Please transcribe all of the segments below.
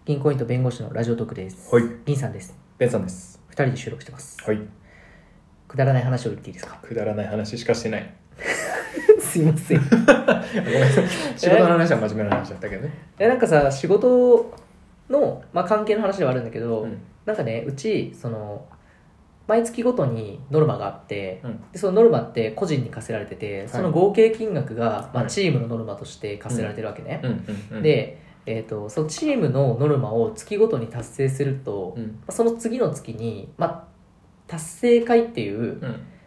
銀行員と弁護士のラジオトークです。 はい。 銀さんです。 ベンさんです。 2人で収録してます。 はい。 くだらない話を言っていいですか？ くだらない話しかしてない。 すいません。 ごめんなさい。仕事の話は真面目な話だったけどね。 なんかさ、仕事の、関係の話ではあるんだけど、なんかね、うち毎月ごとにノルマがあって、でそのノルマって個人に課せられてて、その合計金額が、チームのノルマとして課せられてるわけね。で、そのチームのノルマを月ごとに達成すると、その次の月に、達成会っていう、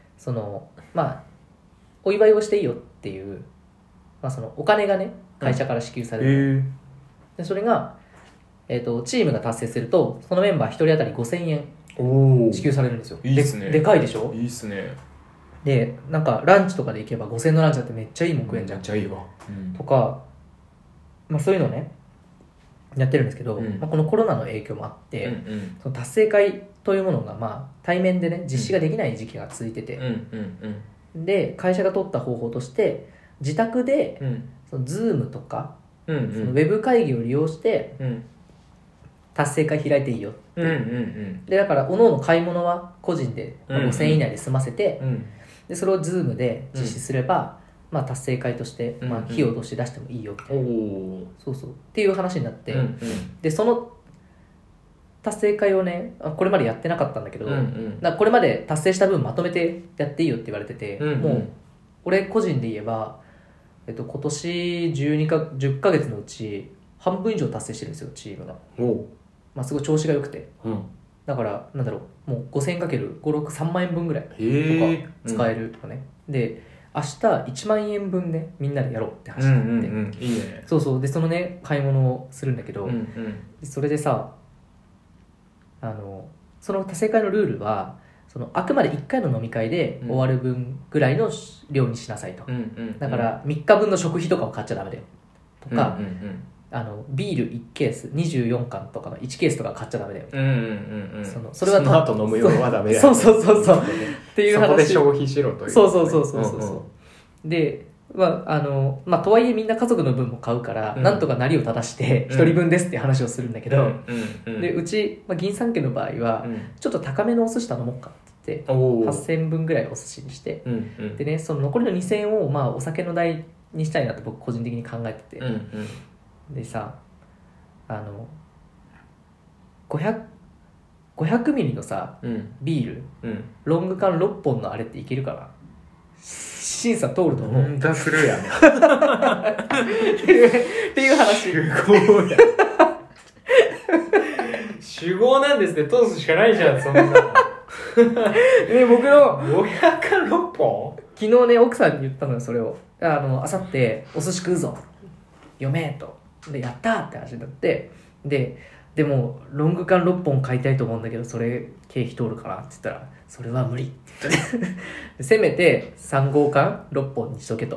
お祝いをしていいよっていう、そのお金がね会社から支給される、でそれが、チームが達成するとそのメンバー1人当たり5000円支給されるんですよ。 いいっすね。 でかいでしょ。 いいっすね。 でなんかランチとかで行けば5000円のランチだってめっちゃいいもん食えんじゃん、 めっちゃいいわ、 とか、そういうのねやってるんですけど、このコロナの影響もあって、その達成会というものが対面でね実施ができない時期が続いてて、で会社が取った方法として自宅で、その Zoom とか、そのウェブ会議を利用して、達成会開いていいよって、でだから各々買い物は個人で、5000円以内で済ませて、でそれを Zoom で実施すれば、達成会として、費用として出してもいいよみたいな、そうそうっていう話になって、でその達成会をねこれまでやってなかったんだけど、これまで達成した分まとめてやっていいよって言われてて、もう俺個人で言えば、今年10ヶ月のうち半分以上達成してるんですよチームが。すごい調子が良くて、だからなんだろう、もう 5000×563 万円分ぐらいとか使えるのね、で明日1万円分ねみんなでやろうって話になって、 いいね。 そうそう、でそのね買い物をするんだけど、それでさその達成会のルールはあくまで1回の飲み会で終わる分ぐらいの量にしなさいと、だから3日分の食費とかを買っちゃダメだよとか、ビール1ケース24缶とかの1ケースとか買っちゃダメだよ、それはその後飲むようはダメだよ、 そうっていう話、 そこで消費しろという、 そうでとはいえみんな家族の分も買うから、なんとかなりを正して1人分ですっていう話をするんだけど、でうち、銀さん家の場合は、ちょっと高めのお寿司頼もうかって言って8000円分ぐらいお寿司にして、でねその残りの2000円をお酒の代にしたいなと僕個人的に考えてて、でさ500ミリのさ、ビール、ロング缶6本のあれっていけるかな、審査通ると思う。 だするやんっていう話。 酒豪なんですね。通すしかないじゃんそんな。 僕の 500缶6本昨日ね奥さんに言ったのよそれを。あさってお寿司食うぞ読めとでやったーって話になって、でもロング缶6本買いたいと思うんだけどそれ経費通るかなって言ったらそれは無理って言ってせめて3号缶6本にしとけと、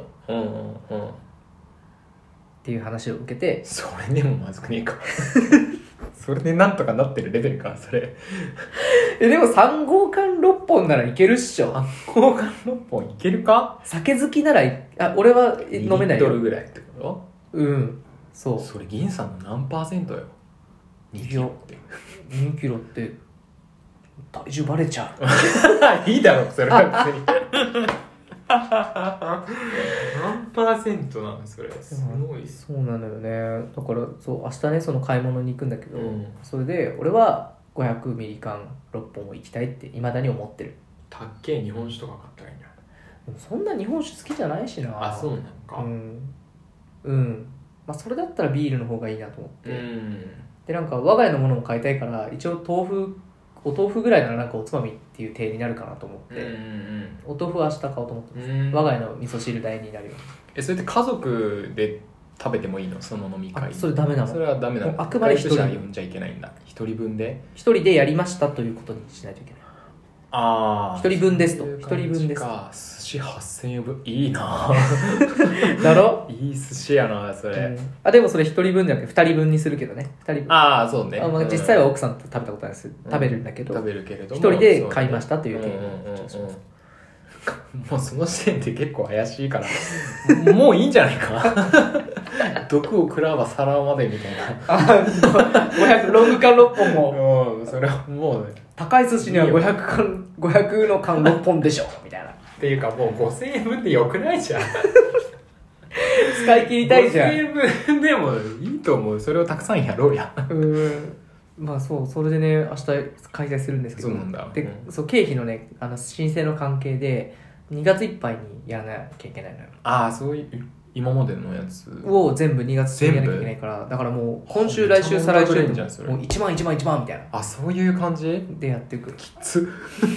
っていう話を受けて、 それでもまずくねえかそれでなんとかなってるレベルかそれでも3号缶6本ならいけるっしょ。 3号缶6本いけるか。 酒好きなら俺は飲めないよ。 2リットルぐらいってこと。 そう。 それ銀さんの何%よ。2キロって 2キロって体重バレちゃういいだろそれは別に何%なのそれ、すごい。 そうなのよね。だからそう明日ねその買い物に行くんだけど、それで俺は500ミリ缶6本を行きたいって未だに思ってる。 たっけえ日本酒とか買ったらいいんじゃない。 でもそんな日本酒好きじゃないしな。 そうなのか。 それだったらビールの方がいいなと思って、でなんか我が家のものも買いたいから一応お豆腐ぐらいならなんかおつまみっていう体になるかなと思って、お豆腐は明日買おうと思ってます。我が家の味噌汁代になるように。 それって家族で食べてもいいのその飲み会。 それダメなの。 それはダメなの。 あくまで一人は呼んじゃいけないんだ。一人分でやりましたということにしないといけない。一人分ですと。一人分ですか。 寿司8000円分いいなだろ。 いい寿司やなそれ、 でもそれ一人分じゃなくて2人分にするけどね。2人分。そうね。実際は奥さんと食べたことないです。食べるんだけど。 食べるけれども一人で買いましたという点もうその時点で結構怪しいからもういいんじゃないか毒を食らばさらわまでみたいな 500ロング缶6本もそれはもう、ね、 高い寿司には500の缶6本でしょみたいなっていうかもう5000円分でよくないじゃん使い切りたいじゃん。 5000円分でもいいと思う。それをたくさんやろうや。 まあそうそれでね明日開催するんですけど、 そうなんだ。 で、そう経費のね申請の関係で2月いっぱいにやらなきゃいけないのよ。 ああそういう今までのやつを全部2月中にやらなきゃいけないから、だからもう今週来週再来週でもう1万1万1万みたいな。 あそういう感じでやっていく。 きつ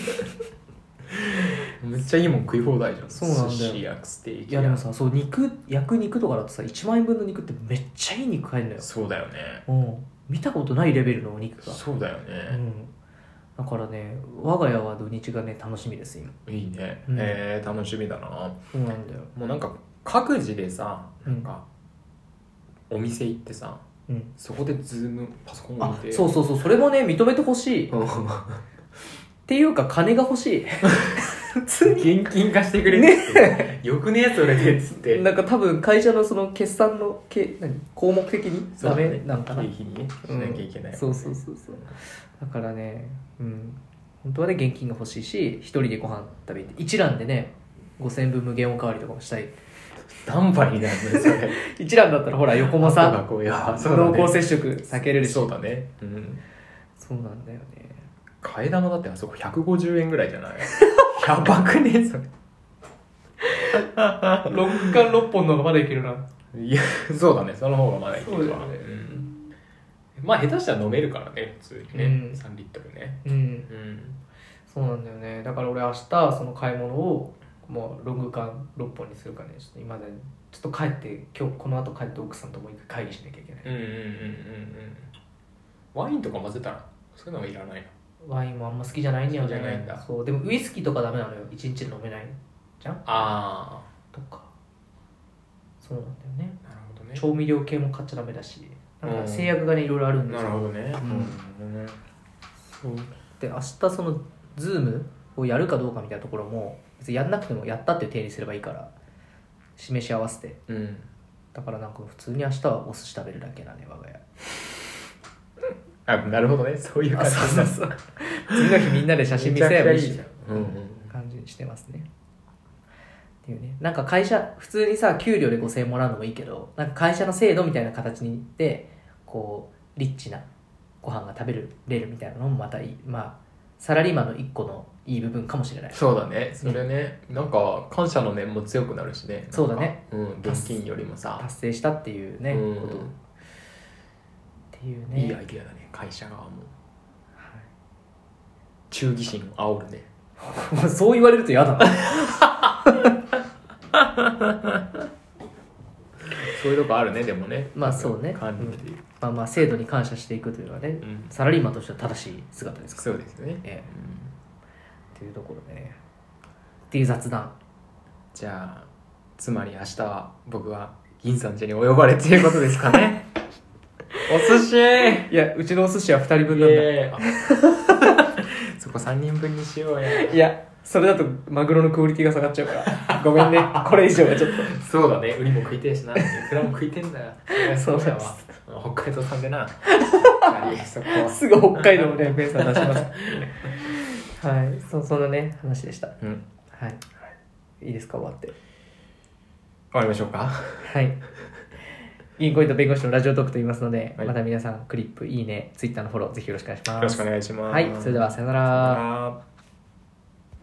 めっちゃいいもん食い放題じゃん。 そうなんだよ。 寿司焼くステーキ。 いやでもさそう焼く肉とかだとさ1万円分の肉ってめっちゃいい肉買えるのよ。 そうだよね。 見たことないレベルのお肉が。 そうだよね。 だからね我が家は土日がね楽しみです今。 いいね。楽しみだな。 そうなんだよ。 もうなんか各自でさなんかお店行ってさ、そこでズームパソコン置いて。 そうそれもね認めてほしい。っていうか金が欲しい現金化してくれってよくねそれでっつってなんか多分会社のその決算の項目的にダメなんかな、 経費にねしなきゃいけない、 そうだからね本当はね現金が欲しいし一人でご飯食べて一蘭でね5000円分無限おかわりとかもしたい。 何倍になるのそれ一蘭だったらほら横もさ濃厚接触避けれるし。 そうだね。 そうなんだよね。 替え玉だってあそこ150円ぐらいじゃないやばくねそれ 6缶6本の方がまだいけるな。 いやそうだねその方がまだいけるわ。 そうだよね。 まあ下手したら飲めるからね普通にね、3リットルね。 そうなんだよね。だから俺明日その買い物をもうロング缶6本にするかねちょっと今だにちょっと帰って今日この後帰って奥さんともう一回会議しなきゃいけない。 ワインとか混ぜたらそういうのはいらないの。 ワインもあんま好きじゃないんだよね。 好きじゃないんだ。 そうでもウイスキーとかダメなのよ。1日で飲めないじゃん。とかそうなんだよね。 なるほどね。 調味料系も買っちゃダメだしなんか制約がねいろいろあるんですよ。 なるほどね。 そうで明日そのズームをやるかどうかみたいなところも別にやんなくてもやったっていう定義すればいいから示し合わせて、だからなんか普通に明日はお寿司食べるだけだね我が家。 なるほどねそういう感じそう次の日みんなで写真見せればいいじゃん感じにしてますね。っていうねなんか会社普通にさ給料で5000円もらうのもいいけどなんか会社の制度みたいな形にでこうリッチなご飯が食べれるみたいなのもまたいい。まあサラリーマンの一個のいい部分かもしれない。 そうだねそれね、なんか感謝の念も強くなるしね。 そうだね、 現金よりもさ達成したっていうね、ことっていうねいいアイディアだね会社側も、忠義心を煽るねそう言われると嫌だなそういうとこあるねでもね。 まあそうね管理っていう、 まあ制度に感謝していくというのはね、サラリーマンとしては正しい姿ですから。 そうですね、 っていうところでねっていう雑談。 じゃあつまり明日は僕は銀さん家にお呼ばれっていうことですかねお寿司いやうちのお寿司は2人分なんだそこ3人分にしようや。 いやそれだとマグロのクオリティが下がっちゃうからごめんねこれ以上はちょっとそうだねウニも食いてえしないくらも食いてんだよそうだわ北海道産でなそこはすぐ北海道のね弁さん出しますはいそんなね話でした、はいいいですか終わって終わりましょうか。 はい銀行員と弁護士のラジオトークと言いますので、また皆さんクリップいいねツイッターのフォローぜひよろしくお願いします。 よろしくお願いします。 はいそれではさよなら。